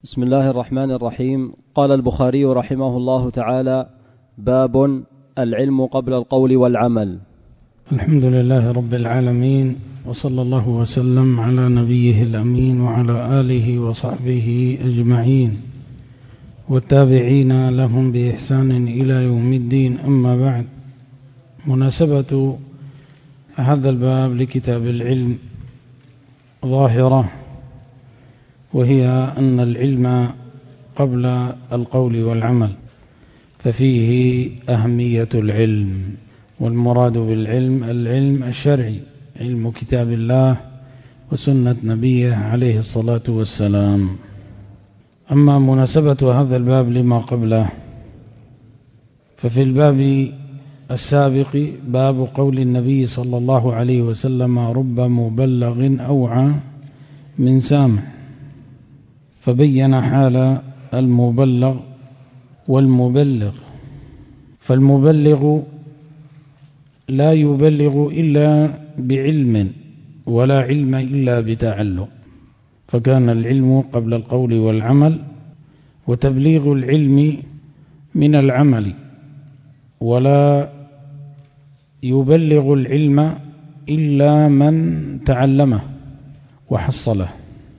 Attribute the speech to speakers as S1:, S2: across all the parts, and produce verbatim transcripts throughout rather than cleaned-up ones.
S1: بسم الله الرحمن الرحيم. قال البخاري رحمه الله تعالى: باب العلم قبل القول والعمل.
S2: الحمد لله رب العالمين، وصلى الله وسلم على نبيه الأمين وعلى آله وصحبه أجمعين والتابعين لهم بإحسان إلى يوم الدين. أما بعد، مناسبة هذا الباب لكتاب العلم ظاهرة، وهي أن العلم قبل القول والعمل، ففيه أهمية العلم، والمراد بالعلم العلم الشرعي، علم كتاب الله وسنة نبيه عليه الصلاة والسلام. أما مناسبة هذا الباب لما قبله، ففي الباب السابق باب قول النبي صلى الله عليه وسلم: رب مبلغ أوعى من سامع، فبين حال المبلغ والمبلغ. فالمبلغ لا يبلغ إلا بعلم، ولا علم إلا بتعلم، فكان العلم قبل القول والعمل، وتبليغ العلم من العمل، ولا يبلغ العلم إلا من تعلمه وحصله.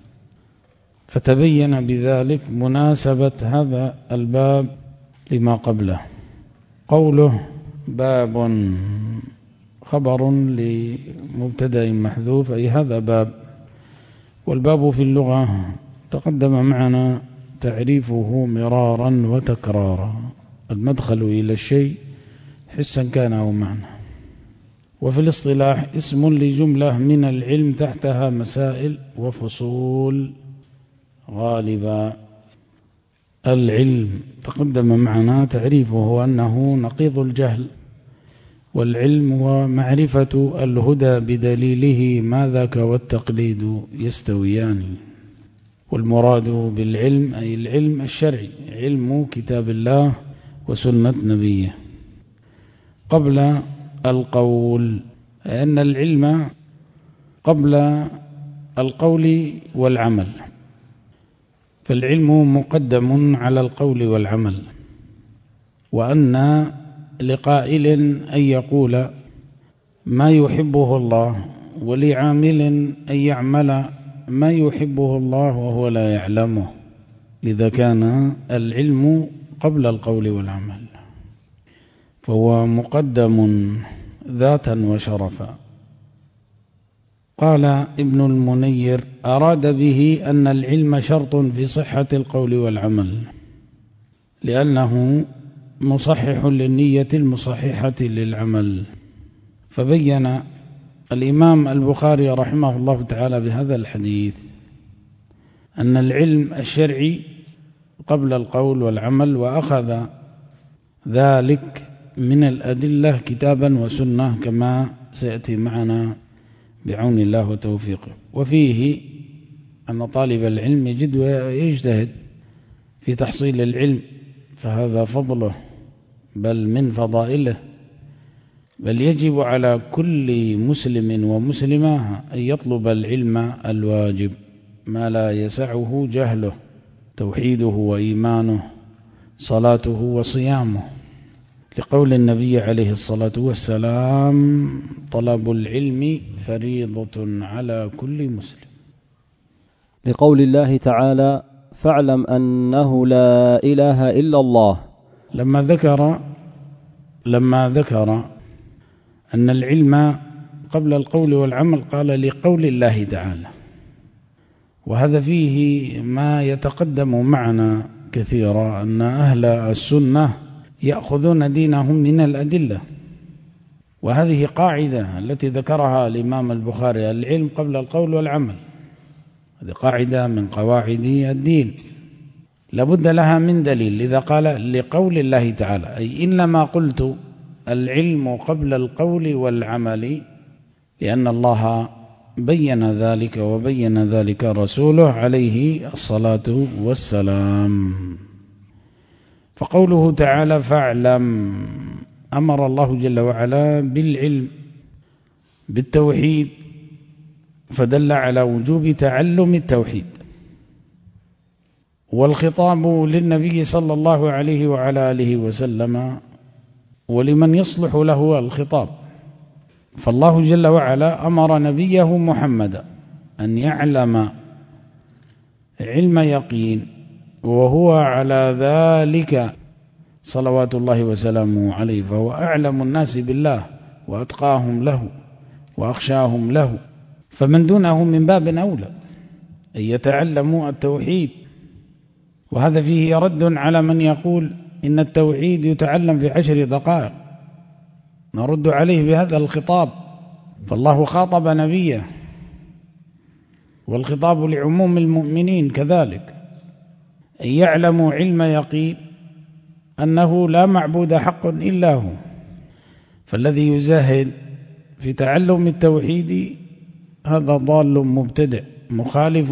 S2: فتبين بذلك مناسبة هذا الباب لما قبله. قوله باب خبر لمبتدأ محذوف، أي هذا باب. والباب في اللغة تقدم معنا تعريفه مرارا وتكرارا: المدخل إلى الشيء حسا كان أو معنى. وفي الاصطلاح اسم لجملة من العلم تحتها مسائل وفصول غالبا. العلم تقدم معنا تعريفه أنه نقيض الجهل، والعلم ومعرفة الهدى بدليله ما ذاك والتقليد يستويان. والمراد بالعلم أي العلم الشرعي، علم كتاب الله وسنة نبيه قبل القول، أن العلم قبل القول والعمل، فالعلم مقدم على القول والعمل. وأن لقائل أن يقول ما يحبه الله، ولعامل أن يعمل ما يحبه الله وهو لا يعلمه. لذا كان العلم قبل القول والعمل، فهو مقدم ذاتا وشرفا. قال ابن المنير: أراد به أن العلم شرط في صحة القول والعمل، لأنه مصحح للنية المصححة للعمل. فبين الإمام البخاري رحمه الله تعالى بهذا الحديث أن العلم الشرعي قبل القول والعمل، وأخذ ذلك من الأدلة كتابا وسنة كما سيأتي معنا بعون الله وتوفيقه. وفيه أن طالب العلم يجد ويجتهد في تحصيل العلم، فهذا فضله بل من فضائله. بل يجب على كل مسلم ومسلمة أن يطلب العلم الواجب، ما لا يسعه جهله، توحيده وإيمانه، صلاته وصيامه، لقول النبي عليه الصلاة والسلام: طلب العلم فريضة على كل مسلم.
S1: لقول الله تعالى: فاعلم أنه لا إله إلا الله.
S2: لما ذكر لما ذكر أن العلم قبل القول والعمل قال: لقول الله تعالى. وهذا فيه ما يتقدم معنا كثيرا، أن أهل السنة يأخذون دينهم من الأدلة، وهذه قاعدة التي ذكرها الإمام البخاري: العلم قبل القول والعمل. هذه قاعدة من قواعد الدين لابد لها من دليل. لذا قال: لقول الله تعالى، أي إنما قلت العلم قبل القول والعمل لأن الله بين ذلك، وبين ذلك رسوله عليه الصلاة والسلام. فقوله تعالى: فاعلم، أمر الله جل وعلا بالعلم بالتوحيد، فدل على وجوب تعلم التوحيد. والخطاب للنبي صلى الله عليه وعلى آله وسلم ولمن يصلح له الخطاب. فالله جل وعلا أمر نبيه محمد أن يعلم علم يقين، وهو على ذلك صلوات الله وسلامه عليه، فهو أعلم الناس بالله وأتقاهم له وأخشاهم له، فمن دونه من باب أولى أن يتعلموا التوحيد. وهذا فيه رد على من يقول إن التوحيد يتعلم في عشر دقائق، نرد عليه بهذا الخطاب، فالله خاطب نبيه، والخطاب لعموم المؤمنين كذلك، أن يعلموا علم يقين أنه لا معبود حق إلا هو. فالذي يزهد في تعلم التوحيد هذا ضال مبتدع مخالف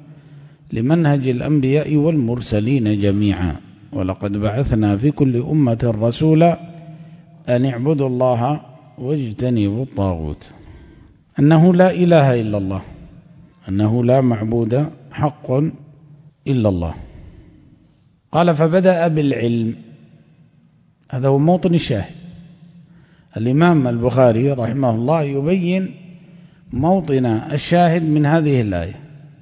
S2: لمنهج الأنبياء والمرسلين جميعا. ولقد بعثنا في كل أمة رسولا أن اعبدوا الله واجتنبوا الطاغوت، أنه لا إله إلا الله، أنه لا معبود حق إلا الله. قال فبدأ بالعلم، هذا هو موطن الشاهد. الإمام البخاري رحمه الله يبين موطن الشاهد من هذه الآية،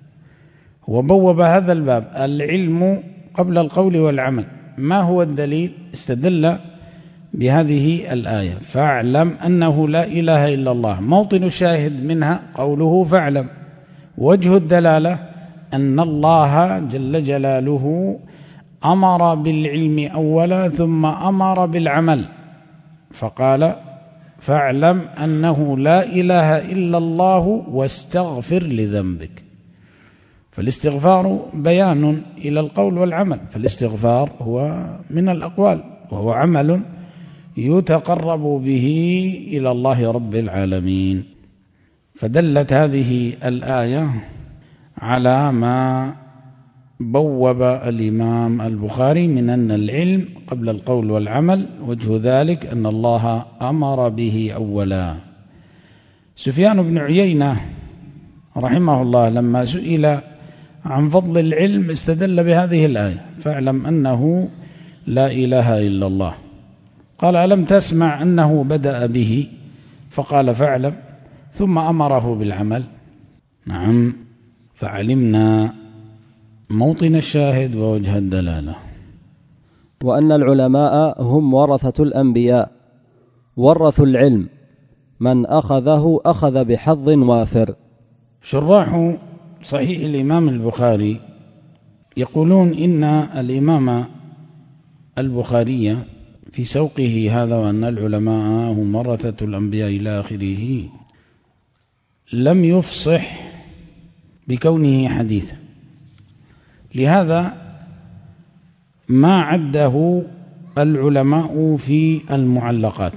S2: وبوب هذا الباب العلم قبل القول والعمل. ما هو الدليل؟ استدل بهذه الآية فاعلم أنه لا إله إلا الله. موطن الشاهد منها قوله فاعلم، وجه الدلالة أن الله جل جلاله أمر بالعلم أولا ثم أمر بالعمل، فقال فاعلم أنه لا إله إلا الله واستغفر لذنبك. فالاستغفار بيان إلى القول والعمل، فالاستغفار هو من الأقوال وهو عمل يتقرب به إلى الله رب العالمين. فدلت هذه الآية على ما بوب الإمام البخاري من أن العلم قبل القول والعمل، وجه ذلك أن الله أمر به أولا. سفيان بن عيينة رحمه الله لما سئل عن فضل العلم استدل بهذه الآية فاعلم أنه لا إله إلا الله. قال ألم تسمع أنه بدأ به؟ فقال فاعلم، ثم أمره بالعمل. نعم، فعلمنا موطن الشاهد ووجه الدلالة.
S1: وأن العلماء هم ورثة الأنبياء، ورثوا العلم، من أخذه أخذ بحظ وافر.
S2: شراح صحيح الإمام البخاري يقولون إن الإمام البخاري في سوقه هذا وأن العلماء هم ورثة الأنبياء إلى آخره لم يفصح بكونه حديثا، لهذا ما عده العلماء في المعلقات.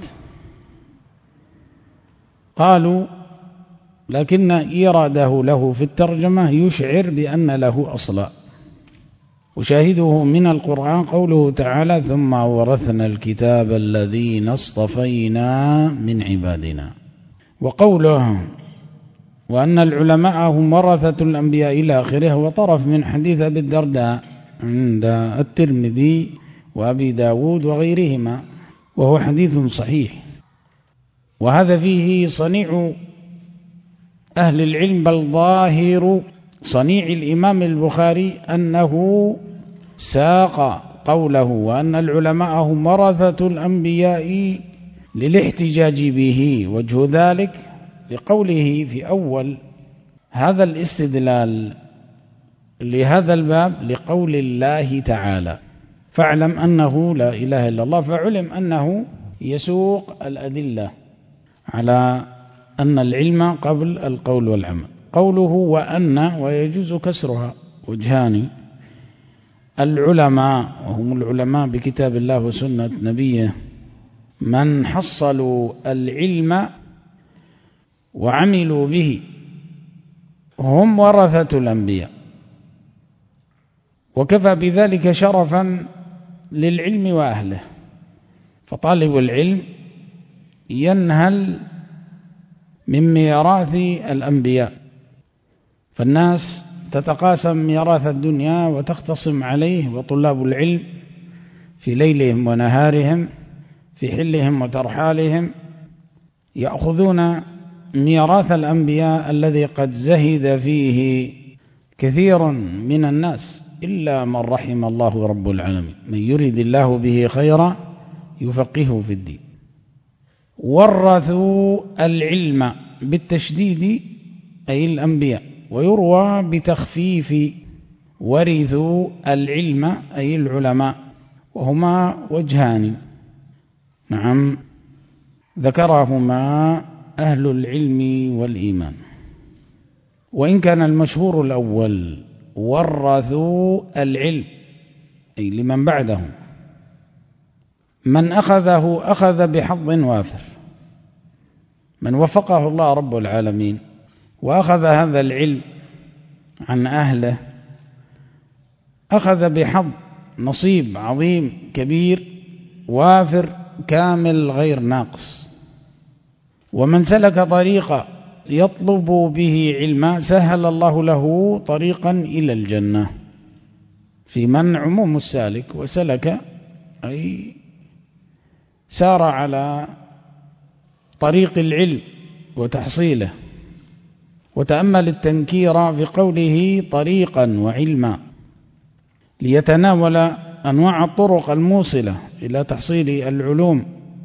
S2: قالوا لكن إيراده له في الترجمة يشعر بأن له أصلا، وشاهده من القرآن قوله تعالى ثم ورثنا الكتاب الذين اصطفينا من عبادنا، وقوله وأن العلماء هم ورثة الأنبياء إلى آخره، وطرف من حديث أبي الدرداء عند الترمذي وأبي داود وغيرهما، وهو حديث صحيح. وهذا فيه صنيع أهل العلم، بل ظاهر صنيع الإمام البخاري أنه ساق قوله وأن العلماء هم ورثة الأنبياء للاحتجاج به. وجه ذلك لقوله في أول هذا الاستدلال لهذا الباب لقول الله تعالى فاعلم أنه لا إله إلا الله، فعلم أنه يسوق الأدلة على أن العلم قبل القول والعمل. قوله وأن ويجوز كسرها وجهان، العلماء وهم العلماء بكتاب الله وسنة نبيه من حصلوا العلم وعملوا به هم ورثة الأنبياء، وكفى بذلك شرفا للعلم وأهله. فطالب العلم ينهل من ميراث الأنبياء، فالناس تتقاسم ميراث الدنيا وتختصم عليه، وطلاب العلم في ليلهم ونهارهم في حلهم وترحالهم يأخذون ميراث الأنبياء الذي قد زهد فيه كثير من الناس إلا من رحم الله رب العالمين، من يريد الله به خيرا يفقهه في الدين. ورثوا العلم بالتشديد أي الأنبياء، ويروى بتخفيف ورثوا العلم أي العلماء، وهما وجهان نعم ذكرهما أهل العلم والإيمان، وإن كان المشهور الأول ورثوا العلم أي لمن بعدهم، من أخذه أخذ بحظ وافر، من وفقه الله رب العالمين وأخذ هذا العلم عن أهله أخذ بحظ نصيب عظيم كبير وافر كامل غير ناقص. ومن سلك طريقا يطلب به علما سهل الله له طريقا إلى الجنة، في من عموم السالك، وسلك أي سار على طريق العلم وتحصيله. وتأمل التنكير في قوله طريقا وعلما ليتناول أنواع الطرق الموصلة إلى تحصيل العلوم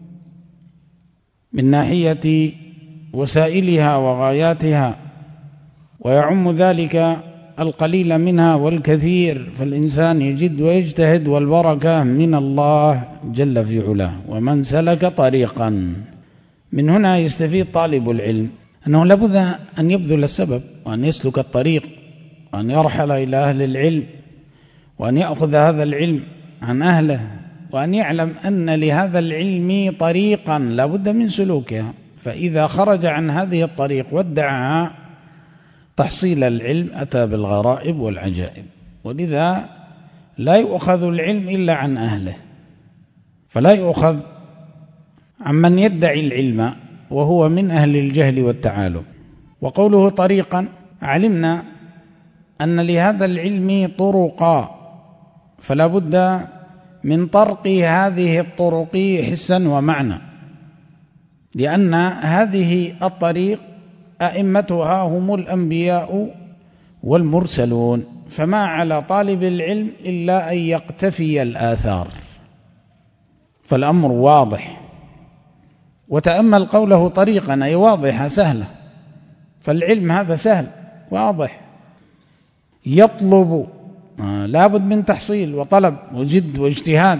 S2: من ناحية وسائلها وغاياتها، ويعم ذلك القليل منها والكثير، فالإنسان يجد ويجتهد والبركة من الله جل في علاه. ومن سلك طريقا، من هنا يستفيد طالب العلم أنه لابد أن يبذل السبب، وأن يسلك الطريق، وأن يرحل إلى أهل العلم، وأن يأخذ هذا العلم عن أهله، وأن يعلم أن لهذا العلم طريقا لابد من سلوكها، فإذا خرج عن هذه الطريق وادعى تحصيل العلم أتى بالغرائب والعجائب. ولذا لا يؤخذ العلم إلا عن أهله، فلا يؤخذ عمن يدعي العلم وهو من أهل الجهل والتعالم. وقوله طريقا، علمنا أن لهذا العلم طرقا، فلا بد من طرق هذه الطرق حسا ومعنى، لأن هذه الطريق أئمتها هم الأنبياء والمرسلون، فما على طالب العلم إلا أن يقتفي الآثار، فالأمر واضح. وتأمل قوله طريقا أي واضحة سهلة، فالعلم هذا سهل واضح، يطلب آه لابد من تحصيل وطلب وجد واجتهاد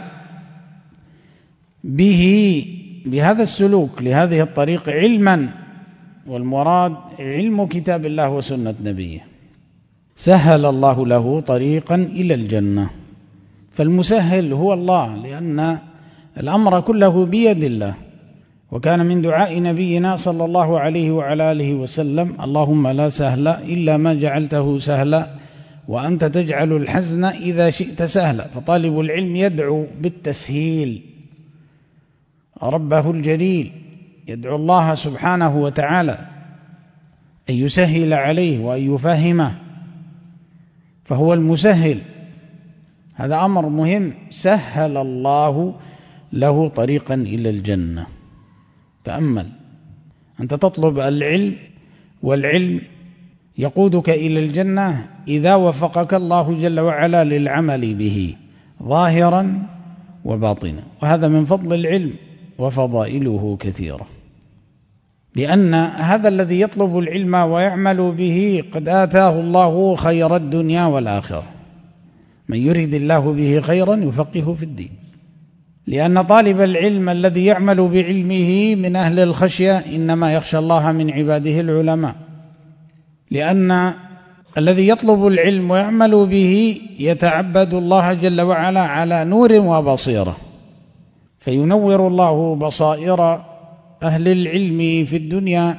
S2: به، بهذا السلوك لهذه الطريق علما، والمراد علم كتاب الله وسنة نبيه. سهل الله له طريقا إلى الجنة، فالمسهل هو الله، لأن الأمر كله بيد الله. وكان من دعاء نبينا صلى الله عليه وعلى آله وسلم: اللهم لا سهل إلا ما جعلته سهلا وأنت تجعل الحزن إذا شئت سهلا. فطالب العلم يدعو بالتسهيل ربه الجليل، يدعو الله سبحانه وتعالى أن يسهل عليه وأن يفهمه، فهو المسهل. هذا أمر مهم، سهل الله له طريقا إلى الجنة. تأمل، أنت تطلب العلم، والعلم يقودك إلى الجنة إذا وفقك الله جل وعلا للعمل به ظاهرا وباطنا، وهذا من فضل العلم وفضائله كثيرة، لأن هذا الذي يطلب العلم ويعمل به قد آتاه الله خير الدنيا والآخرة. من يريد الله به خيرا يفقهه في الدين، لأن طالب العلم الذي يعمل بعلمه من أهل الخشية، إنما يخشى الله من عباده العلماء، لأن الذي يطلب العلم ويعمل به يتعبد الله جل وعلا على نور وبصيرة، فينور الله بصائر أهل العلم في الدنيا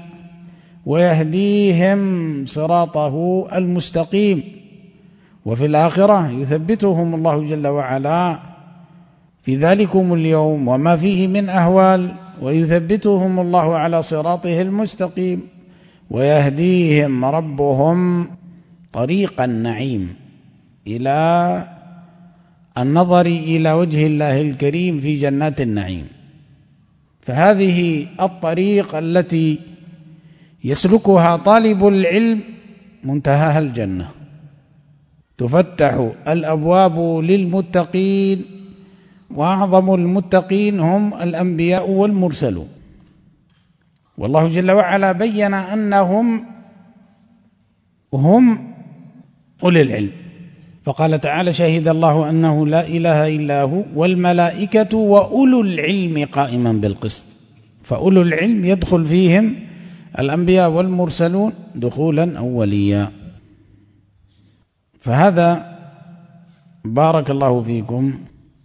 S2: ويهديهم صراطه المستقيم، وفي الآخرة يثبتهم الله جل وعلا في ذلكم اليوم وما فيه من أهوال، ويثبتهم الله على صراطه المستقيم، ويهديهم ربهم طريق النعيم إلى النظر إلى وجه الله الكريم في جنات النعيم. فهذه الطريق التي يسلكها طالب العلم منتهاها الجنة، تفتح الأبواب للمتقين، وأعظم المتقين هم الأنبياء والمرسلون. والله جل وعلا بين أنهم هم أولي العلم، فقال تعالى: شهد الله أنه لا إله إلا هو والملائكة وأولو العلم قائما بالقسط. فأولو العلم يدخل فيهم الأنبياء والمرسلون دخولا أوليا. فهذا بارك الله فيكم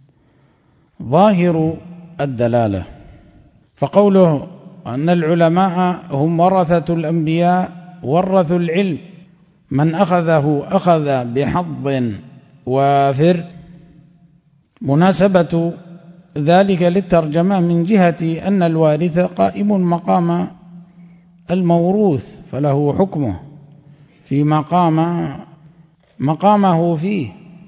S2: ظاهر الدلالة. فقوله أن العلماء هم ورثة الأنبياء ورثوا العلم، من أخذه أخذ بحظ وافر. مناسبة ذلك للترجمة من جهة أن الوارث قائم مقام الموروث، فله حكمه في مقام مقامه فيه.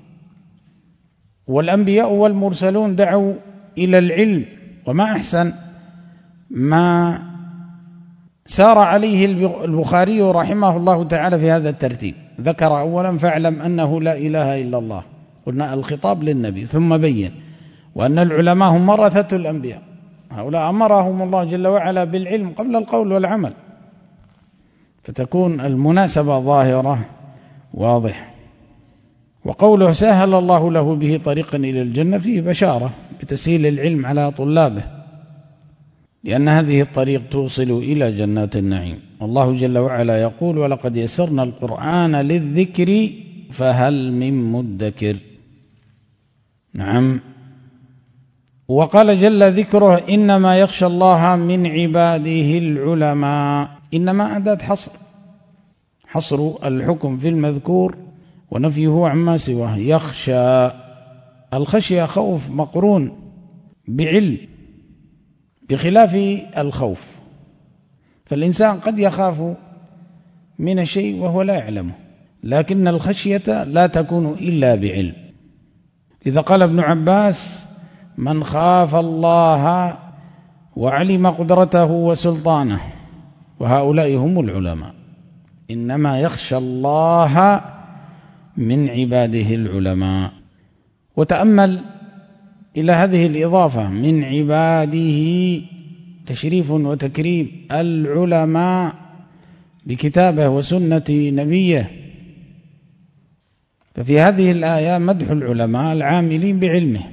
S2: والأنبياء والمرسلون دعوا إلى العلم، وما أحسن ما سار عليه البخاري رحمه الله تعالى في هذا الترتيب. ذكر أولا: فاعلم أنه لا إله إلا الله، قلنا الخطاب للنبي، ثم بين وأن العلماء هم ورثة الأنبياء، هؤلاء أمرهم الله جل وعلا بالعلم قبل القول والعمل، فتكون المناسبة ظاهرة واضح. وقوله: سهل الله له به طريقا إلى الجنة، فيه بشارة بتسهيل العلم على طلابه، لأن هذه الطريق توصل إلى جنات النعيم. والله جل وعلا يقول: ولقد يسرنا القرآن للذكر فهل من مدكر. نعم. وقال جل ذكره: إنما يخشى الله من عباده العلماء. إنما أداة حصر، حصر الحكم في المذكور ونفيه عما سواه. يخشى، الخشية خوف مقرون بعلم، بخلاف الخوف، فالإنسان قد يخاف من الشيء وهو لا يعلمه، لكن الخشية لا تكون إلا بعلم. إذا قال ابن عباس: من خاف الله وعلم قدرته وسلطانه، وهؤلاء هم العلماء. إنما يخشى الله من عباده العلماء. وتأمل إلى هذه الإضافة من عباده، تشريف وتكريم العلماء بكتابه وسنة نبيه. ففي هذه الآية مدح العلماء العاملين بعلمه،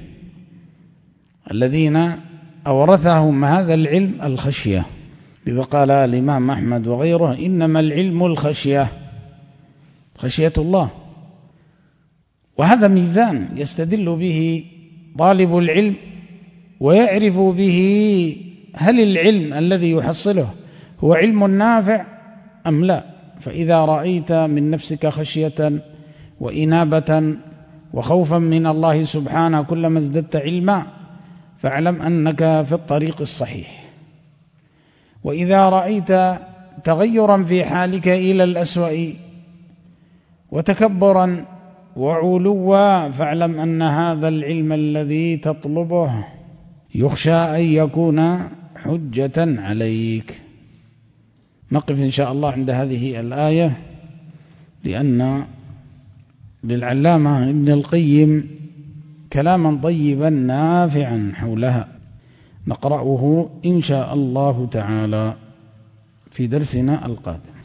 S2: الذين أورثهم هذا العلم الخشية. إذا قال الإمام أحمد وغيره: إنما العلم الخشية، خشية الله. وهذا ميزان يستدل به طالب العلم ويعرف به هل العلم الذي يحصله هو علم نافع أم لا. فإذا رأيت من نفسك خشية وإنابة وخوفا من الله سبحانه كلما ازددت علما، فاعلم أنك في الطريق الصحيح. وإذا رأيت تغيرا في حالك إلى الأسوأ وتكبرا وعلوا، فاعلم أن هذا العلم الذي تطلبه يخشى أن يكون حجة عليك. نقف إن شاء الله عند هذه الآية، لأن للعلامة ابن القيم كلاما طيبا نافعا حولها، نقرأه إن شاء الله تعالى في درسنا القادم.